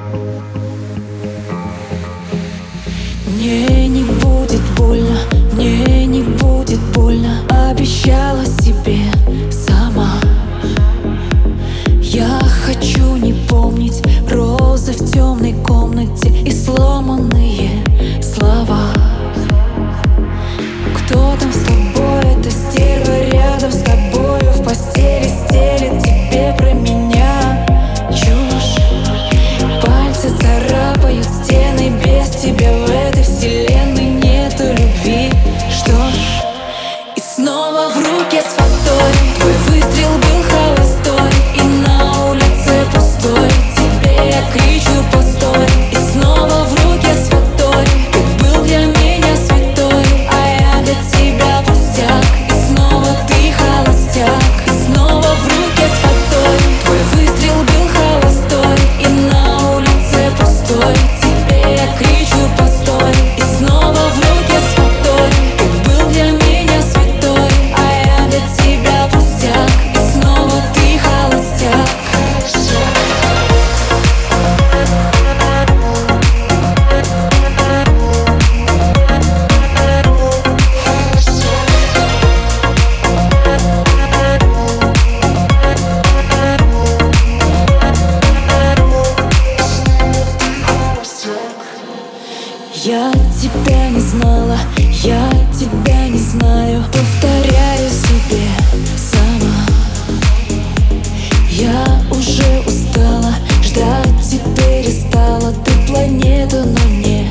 Мне не будет больно, мне не будет больно, обещала себе сама. Я хочу не помнить розы в темной комнате и сломанные слова. Кто там с тобой, эта стерва рядом с тобою в постели стелит тебе про меня чушь. Пальцы царапают стены, без тебя в этой вселенной нету любви. Что ж, и снова в руке с фатой, твой выстрел был холостой, и на улице пустой, тебе я кричу постой. И снова в руке с фатой, ты был для меня святой, а я для тебя пустяк. И снова ты холостяк. И снова в руке с фатой, твой выстрел был холостой, и на улице пустой, тебе я кричу постой. И снова в руке с фатой, ты был для меня святой, а я для тебя пустяк. И снова ты холостяк. Я тебя не знала, я тебя не знаю, повторяю себе сама. Я уже устала, ждать теперь стала, ты планета, но не